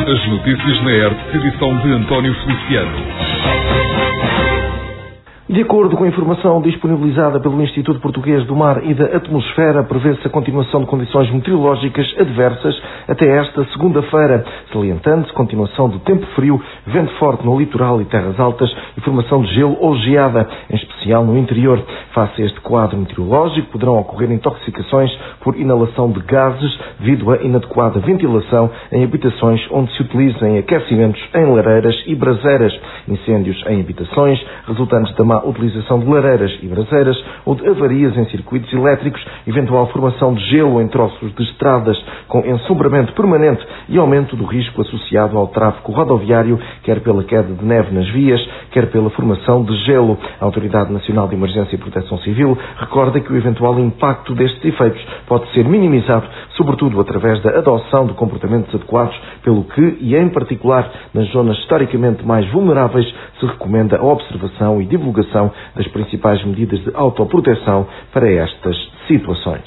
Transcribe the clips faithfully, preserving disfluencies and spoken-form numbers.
As notícias na R T P, edição de António Feliciano. De acordo com a informação disponibilizada pelo Instituto Português do Mar e da Atmosfera, prevê-se a continuação de condições meteorológicas adversas até esta segunda-feira, salientando-se continuação de tempo frio, vento forte no litoral e terras altas e formação de gelo ou geada, em especial no interior. Face a este quadro meteorológico, poderão ocorrer intoxicações por inalação de gases devido à inadequada ventilação em habitações onde se utilizem aquecimentos em lareiras e braseiras, incêndios em habitações resultantes da má utilização de lareiras e braseiras ou de avarias em circuitos elétricos, eventual formação de gelo em troços de estradas com ensombramento permanente e aumento do risco associado ao tráfego rodoviário, quer pela queda de neve nas vias, quer pela formação de gelo. A Autoridade Nacional de Emergência e Proteção Civil recorda que o eventual impacto destes efeitos pode ser minimizado, sobretudo através da adoção de comportamentos adequados, pelo que, e em particular nas zonas historicamente mais vulneráveis, se recomenda a observação e divulgação das principais medidas de autoproteção para estas situações.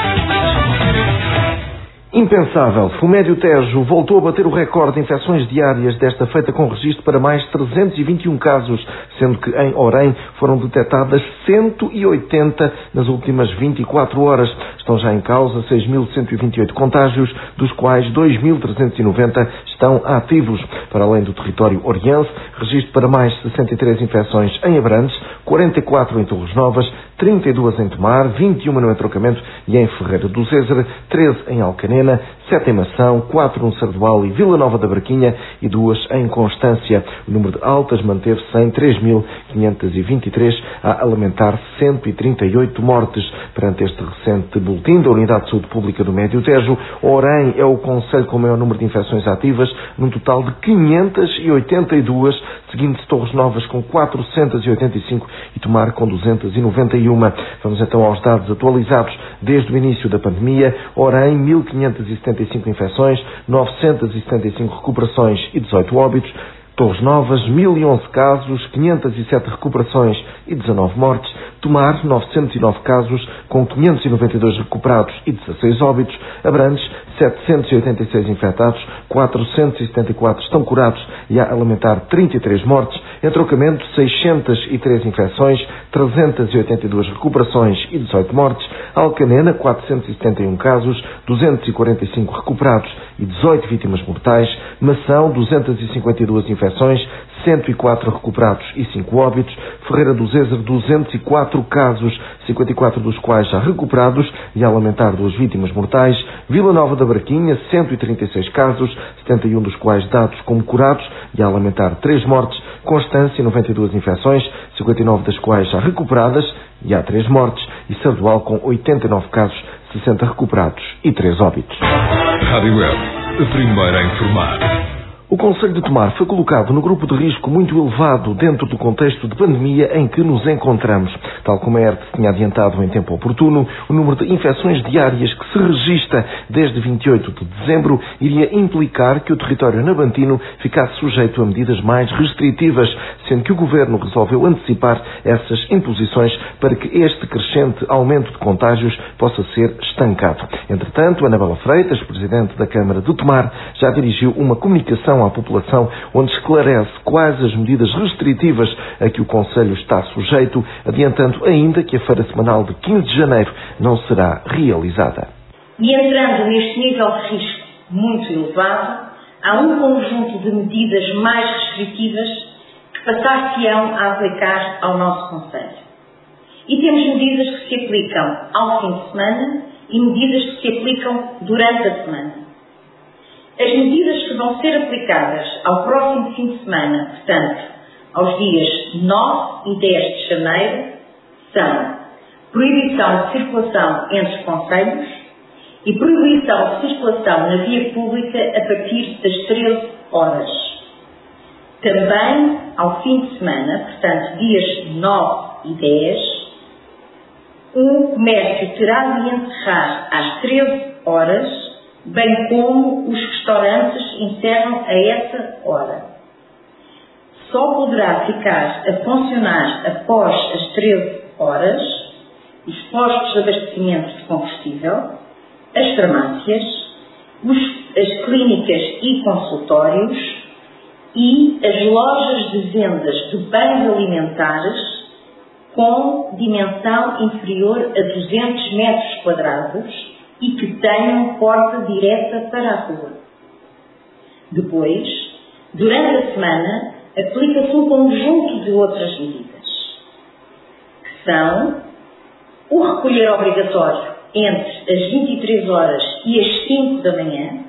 Impensável. O Médio Tejo voltou a bater o recorde de infecções diárias, desta feita com registro para mais trezentos e vinte e um casos, sendo que em Orém foram detectadas cento e oitenta nas últimas vinte e quatro horas. Estão já em causa seis mil cento e vinte e oito contágios, dos quais dois mil trezentos e noventa estão ativos. Para além do território oriense, registro para mais sessenta e três infecções em Abrantes, quarenta e quatro em Torres Novas, trinta e duas em Tomar, vinte e uma no Entroncamento e em Ferreira do Zézer, treze em Alcanena, sete em Mação, quatro no Sardual e Vila Nova da Barquinha e duas em Constância. O número de altas manteve-se em três mil quinhentos e vinte e três, a lamentar cento e trinta e oito mortes. Perante este recente boletim da Unidade de Saúde Pública do Médio Tejo, Orém é o concelho com o maior número de infecções ativas, num total de quinhentas e oitenta e duas, seguindo-se Torres Novas com quatrocentos e oitenta e cinco e Tomar com duzentos e noventa e um. Vamos então aos dados atualizados desde o início da pandemia. Orém, mil quinhentas e setenta e cinco infecções, novecentas e setenta e cinco recuperações e dezoito óbitos. Torres Novas, mil e onze casos, quinhentas e sete recuperações e dezanove mortes. Tomar, novecentos e nove casos, com quinhentos e noventa e dois recuperados e dezasseis óbitos. Abrantes, setecentos e oitenta e seis infectados, quatrocentos e setenta e quatro estão curados e há a lamentar trinta e três mortes. Entroncamento, seiscentas e três infecções, trezentas e oitenta e duas recuperações e dezoito mortes. Alcanena, quatrocentos e setenta e um casos, duzentos e quarenta e cinco recuperados e dezoito vítimas mortais. Mação, duzentas e cinquenta e duas infecções, cento e quatro recuperados e cinco óbitos. Ferreira do Zézer, duzentos e quatro casos, cinquenta e quatro dos quais já recuperados e a lamentar duas vítimas mortais. Vila Nova da Barquinha, cento e trinta e seis casos, setenta e um dos quais dados como curados e a lamentar três mortes. Constância, noventa e duas infecções, cinquenta e nove das quais já recuperadas e há três mortes. E Sardual com oitenta e nove casos, sessenta recuperados e três óbitos. Rádio Web, a primeira a informar. O Concelho de Tomar foi colocado no grupo de risco muito elevado dentro do contexto de pandemia em que nos encontramos. Tal como a R T tinha adiantado em tempo oportuno, o número de infecções diárias que se registra desde vinte e oito de dezembro iria implicar que o território nabantino ficasse sujeito a medidas mais restritivas, sendo que o Governo resolveu antecipar essas imposições para que este crescente aumento de contágios possa ser estancado. Entretanto, Anabela Freitas, Presidente da Câmara de Tomar, já dirigiu uma comunicação à população, onde esclarece quais as medidas restritivas a que o Concelho está sujeito, adiantando ainda que a feira semanal de quinze de janeiro não será realizada. E entrando neste nível de risco muito elevado, há um conjunto de medidas mais restritivas que passar-se-ão a aplicar ao nosso Concelho. E temos medidas que se aplicam ao fim de semana e medidas que se aplicam durante a semana. As medidas que vão ser aplicadas ao próximo fim de semana, portanto, aos dias nove e dez de janeiro, são proibição de circulação entre concelhos e proibição de circulação na via pública a partir das treze horas. Também, ao fim de semana, portanto, dias nove e dez, o comércio terá de encerrar às treze horas, bem como os restaurantes encerram a essa hora. Só poderá ficar a funcionar após as treze horas os postos de abastecimento de combustível, as farmácias os, as clínicas e consultórios e as lojas de vendas de bens alimentares com dimensão inferior a duzentos metros quadrados e que tenham porta direta para a rua. Depois, durante a semana, aplica-se um conjunto de outras medidas, que são o recolher obrigatório entre as vinte e três horas e as cinco da manhã,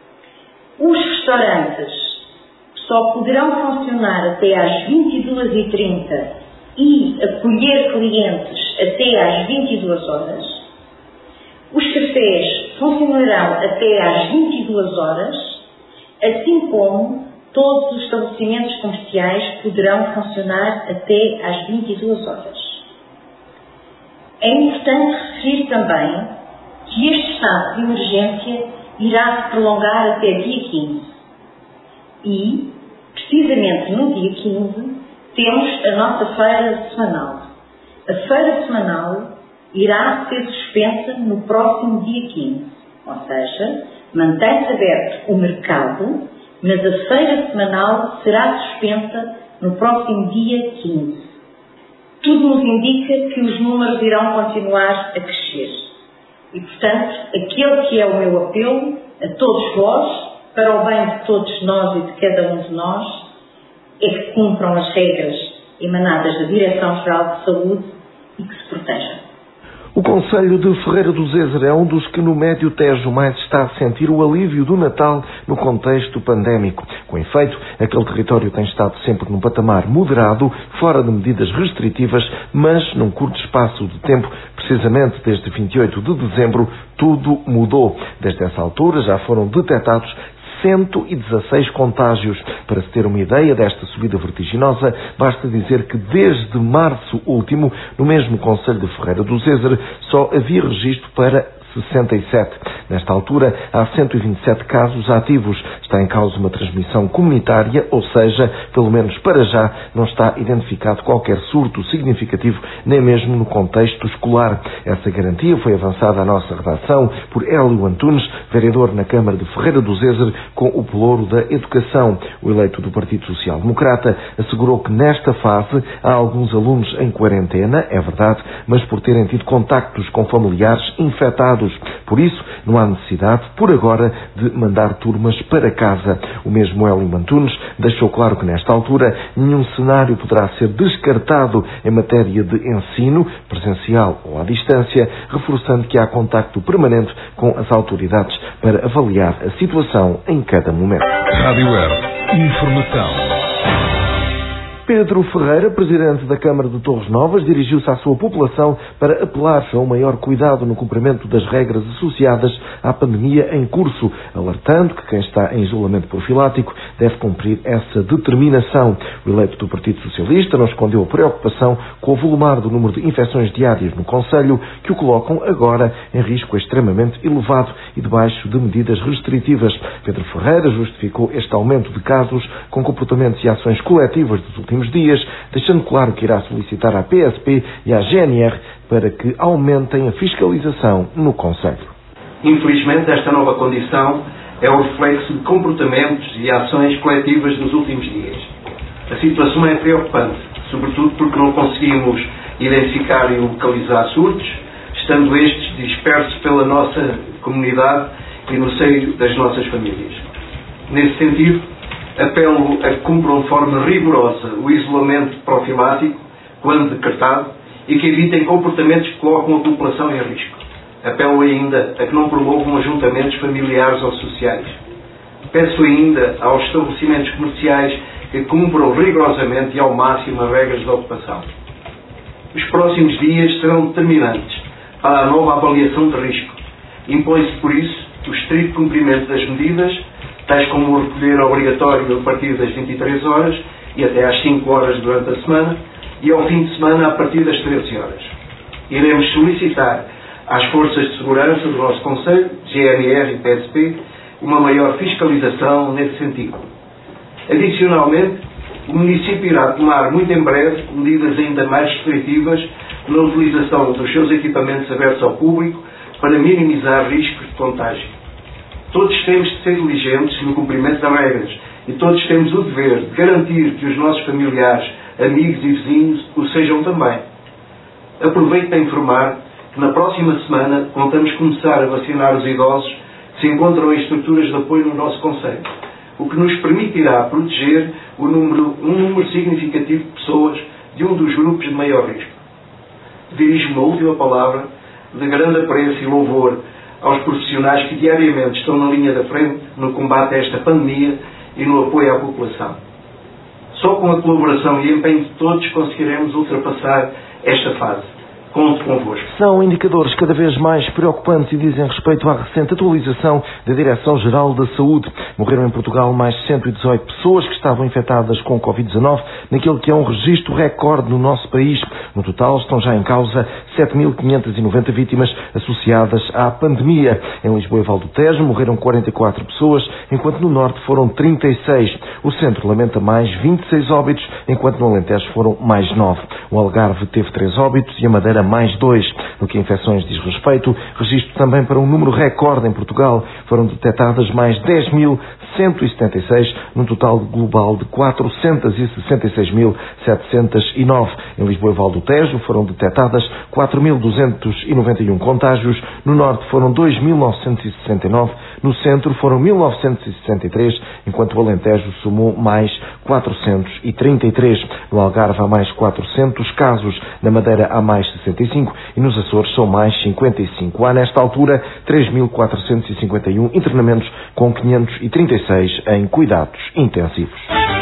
os restaurantes só poderão funcionar até às vinte e duas e trinta e acolher clientes até às vinte e duas horas, os cafés funcionarão até às vinte e duas horas, assim como todos os estabelecimentos comerciais poderão funcionar até às vinte e duas horas. É importante referir também que este estado de emergência irá se prolongar até dia quinze. E, precisamente no dia quinze, temos a nossa feira semanal. A feira semanal irá ser suspensa no próximo dia quinze. Ou seja, mantém-se aberto o mercado, mas a feira semanal será suspensa no próximo dia quinze. Tudo nos indica que os números irão continuar a crescer. E, portanto, aquele que é o meu apelo a todos vós, para o bem de todos nós e de cada um de nós, é que cumpram as regras emanadas da Direção-Geral de Saúde e que se protejam. O concelho de Ferreira do Zezer é um dos que no Médio Tejo mais está a sentir o alívio do Natal no contexto pandémico. Com efeito, aquele território tem estado sempre num patamar moderado, fora de medidas restritivas, mas num curto espaço de tempo, precisamente desde vinte e oito de dezembro, tudo mudou. Desde essa altura já foram detectados cento e dezasseis contágios. Para se ter uma ideia desta subida vertiginosa, basta dizer que desde março último, no mesmo concelho de Ferreira do Zezer, só havia registro para sessenta e sete. Nesta altura, há cento e vinte e sete casos ativos. Está em causa uma transmissão comunitária, ou seja, pelo menos para já, não está identificado qualquer surto significativo, nem mesmo no contexto escolar. Essa garantia foi avançada à nossa redação por Hélio Antunes, vereador na Câmara de Ferreira do Zezer, com o pelouro da educação. O eleito do Partido Social Democrata assegurou que nesta fase há alguns alunos em quarentena, é verdade, mas por terem tido contactos com familiares infectados. Por isso, não há necessidade, por agora, de mandar turmas para casa. O mesmo Hélio Antunes deixou claro que, nesta altura, nenhum cenário poderá ser descartado em matéria de ensino, presencial ou à distância, reforçando que há contacto permanente com as autoridades para avaliar a situação em cada momento. Rádio Air. Informação. Pedro Ferreira, presidente da Câmara de Torres Novas, dirigiu-se à sua população para apelar a um maior cuidado no cumprimento das regras associadas à pandemia em curso, alertando que quem está em isolamento profilático deve cumprir essa determinação. O eleito do Partido Socialista não escondeu a preocupação com o volumar do número de infecções diárias no concelho, que o colocam agora em risco extremamente elevado e debaixo de medidas restritivas. Pedro Ferreira justificou este aumento de casos com comportamentos e ações coletivas dos últimos dias, deixando claro que irá solicitar à P S P e à G N R para que aumentem a fiscalização no concelho. Infelizmente, esta nova condição é o reflexo de comportamentos e ações coletivas nos últimos dias. A situação é preocupante, sobretudo porque não conseguimos identificar e localizar surtos, estando estes dispersos pela nossa comunidade e no seio das nossas famílias. Nesse sentido, apelo a que cumpram de forma rigorosa o isolamento profilático, quando decretado, e que evitem comportamentos que colocam a população em risco. Apelo ainda a que não promovam ajuntamentos familiares ou sociais. Peço ainda aos estabelecimentos comerciais que cumpram rigorosamente e ao máximo as regras da ocupação. Os próximos dias serão determinantes para a nova avaliação de risco. Impõe-se, por isso, o estrito cumprimento das medidas, tais como o recolher obrigatório a partir das vinte e três horas e até às cinco horas durante a semana, e ao fim de semana a partir das treze horas. Iremos solicitar às forças de segurança do nosso concelho, G N R e P S P, uma maior fiscalização nesse sentido. Adicionalmente, o município irá tomar muito em breve medidas ainda mais restritivas na utilização dos seus equipamentos abertos ao público para minimizar riscos de contágio. Todos temos de ser diligentes no cumprimento das regras e todos temos o dever de garantir que os nossos familiares, amigos e vizinhos o sejam também. Aproveito para informar que na próxima semana contamos começar a vacinar os idosos que se encontram em estruturas de apoio no nosso concelho, o que nos permitirá proteger o número, um número significativo de pessoas de um dos grupos de maior risco. Dirijo uma última palavra de grande apreço e louvor aos profissionais que diariamente estão na linha da frente no combate a esta pandemia e no apoio à população. Só com a colaboração e empenho de todos conseguiremos ultrapassar esta fase. Conto convosco. São indicadores cada vez mais preocupantes e dizem respeito à recente atualização da Direção-Geral da Saúde. Morreram em Portugal mais cento e dezoito pessoas que estavam infectadas com covid dezanove, naquele que é um registro recorde no nosso país. No total estão já em causa sete mil quinhentas e noventa vítimas associadas à pandemia. Em Lisboa e Val do Tejo morreram quarenta e quatro pessoas, enquanto no Norte foram trinta e seis. O Centro lamenta mais vinte e seis óbitos, enquanto no Alentejo foram mais nove. O Algarve teve três óbitos e a Madeira mais dois. No que a infecções diz respeito, registro também para um número recorde em Portugal. Foram detectadas mais dez mil cento e setenta e seis, num total global de quatrocentos e sessenta e seis mil setecentos e nove. Em Lisboa e Val do Tejo foram detectadas quatro mil duzentos e noventa e um contágios, no Norte foram dois mil novecentos e sessenta e nove, no Centro foram mil novecentos e sessenta e três, enquanto o Alentejo somou mais quatrocentos e trinta e três. No Algarve há mais quatrocentos casos, na Madeira há mais sessenta e cinco e nos Açores são mais cinquenta e cinco. Há nesta altura três mil quatrocentos e cinquenta e um internamentos, com quinhentos e trinta e seis em cuidados intensivos.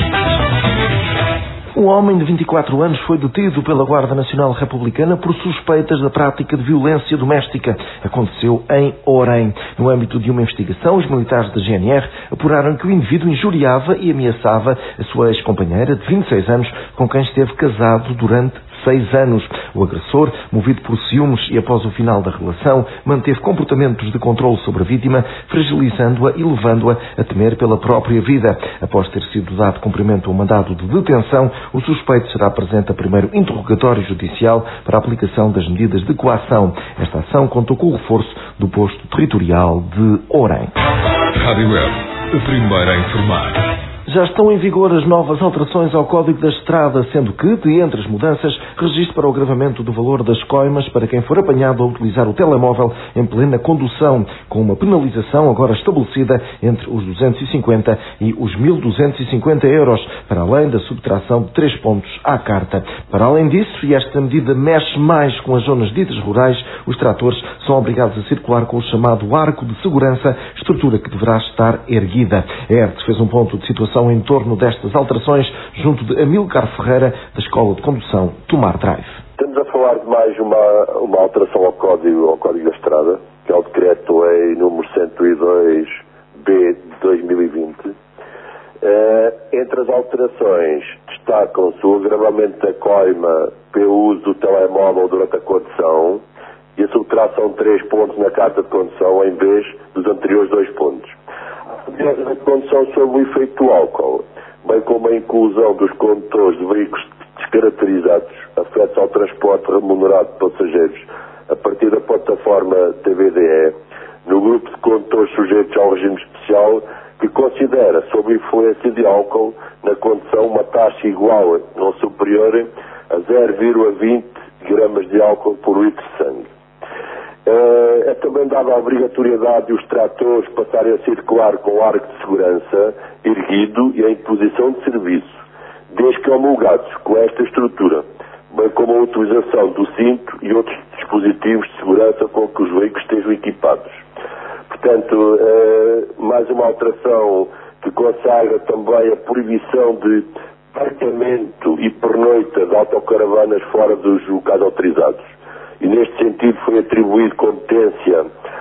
Um homem de vinte e quatro anos foi detido pela Guarda Nacional Republicana por suspeitas da prática de violência doméstica. Aconteceu em Orem. No âmbito de uma investigação, os militares da G N R apuraram que o indivíduo injuriava e ameaçava a sua ex-companheira de vinte e seis anos, com quem esteve casado durante seis anos. O agressor, movido por ciúmes e após o final da relação, manteve comportamentos de controle sobre a vítima, fragilizando-a e levando-a a temer pela própria vida. Após ter sido dado cumprimento a um mandado de detenção, o suspeito será presente a primeiro interrogatório judicial para a aplicação das medidas de coação. Esta ação contou com o reforço do posto territorial de Orem. Rádio Web, o primeiro a informar. Já estão em vigor as novas alterações ao Código da Estrada, sendo que, de entre as mudanças, registro para o agravamento do valor das coimas para quem for apanhado a utilizar o telemóvel em plena condução, com uma penalização agora estabelecida entre os duzentos e cinquenta e os mil duzentos e cinquenta euros, para além da subtração de três pontos à carta. Para além disso, e esta medida mexe mais com as zonas ditas rurais, os tratores são obrigados a circular com o chamado arco de segurança, estrutura que deverá estar erguida. A E R T fez um ponto de situação em torno destas alterações junto de Amílcar Ferreira, da Escola de Condução Tomar Drive. Estamos a falar de mais uma, uma alteração ao Código, ao Código da Estrada, que é o Decreto-Lei número cento e dois B de dois mil e vinte. Uh, entre as alterações destacam-se o agravamento da coima pelo uso do telemóvel durante a condução e a subtração de três pontos na carta de condução em vez dos anteriores dois pontos. A condução sob o efeito do álcool, bem como a inclusão dos condutores de veículos descaracterizados afetos ao transporte remunerado de passageiros a partir da plataforma T V D E, no grupo de condutores sujeitos ao regime especial, que considera, sob influência de álcool na condução, uma taxa igual ou superior a zero vírgula vinte gramas de álcool por litro de sangue. É também dada a obrigatoriedade de os tratores passarem a circular com arco de segurança erguido e em posição de serviço, desde que homologados com esta estrutura, bem como a utilização do cinto e outros dispositivos de segurança com que os veículos estejam equipados. Portanto, mais uma alteração que consagra também a proibição de parqueamento e pernoita de autocaravanas fora dos locais autorizados. E neste sentido foi atribuído competência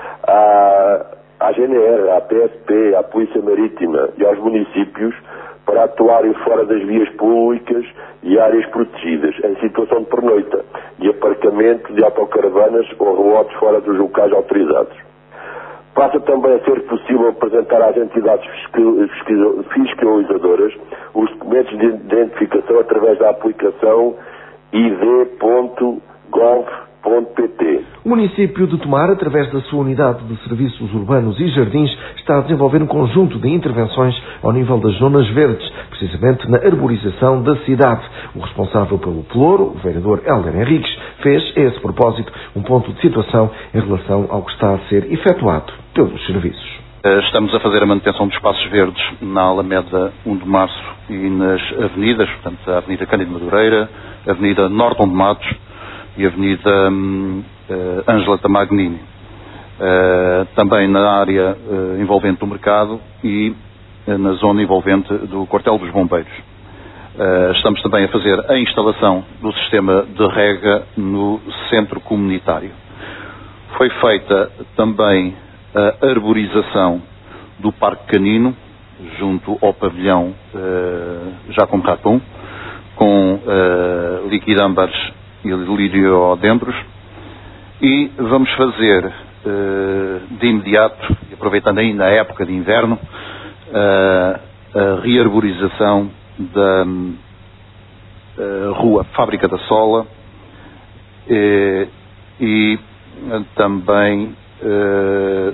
à, à G N R, à P S P, à Polícia Marítima e aos municípios para atuarem fora das vias públicas e áreas protegidas, em situação de pernoita e aparcamento de autocaravanas ou relotes fora dos locais autorizados. Passa também a ser possível apresentar às entidades fiscalizadoras os documentos de identificação através da aplicação I D ponto gov ponto pt. O município de Tomar, através da sua unidade de serviços urbanos e jardins, está a desenvolver um conjunto de intervenções ao nível das zonas verdes, precisamente na arborização da cidade. O responsável pelo Pelouro, o vereador Hélder Henriques, fez, a esse propósito, um ponto de situação em relação ao que está a ser efetuado pelos serviços. Estamos a fazer a manutenção dos espaços verdes na Alameda um de Março e nas avenidas, portanto, a Avenida Cândido Madureira, a Avenida Norton de Matos e a Avenida hum, uh, Ângela Tamagnini. Uh, também na área uh, envolvente do mercado e uh, na zona envolvente do quartel dos bombeiros. Uh, estamos também a fazer a instalação do sistema de rega no centro comunitário. Foi feita também a arborização do Parque Canino, junto ao pavilhão uh, Jacome Raton, com uh, liquidâmbares e liriodendros, e vamos fazer uh, de imediato, aproveitando ainda a época de inverno, uh, a rearborização da uh, Rua Fábrica da Sola e, e também uh,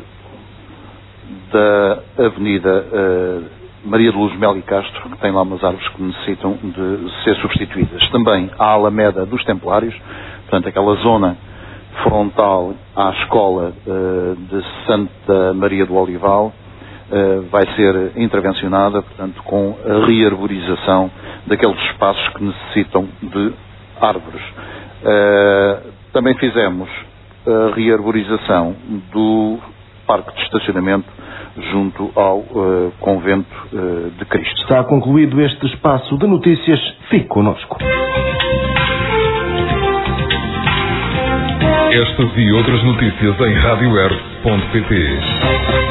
da Avenida uh, Maria de Luz Melo e Castro, que tem lá umas árvores que necessitam de ser substituídas. Também a Alameda dos Templários, portanto aquela zona frontal à escola uh, de Santa Maria do Olival, uh, vai ser intervencionada, portanto, com a rearborização daqueles espaços que necessitam de árvores. Uh, também fizemos a rearborização do parque de estacionamento junto ao uh, Convento uh, de Cristo. Está concluído este espaço de notícias. Fique connosco. Estas e outras notícias em rádio r ponto pt.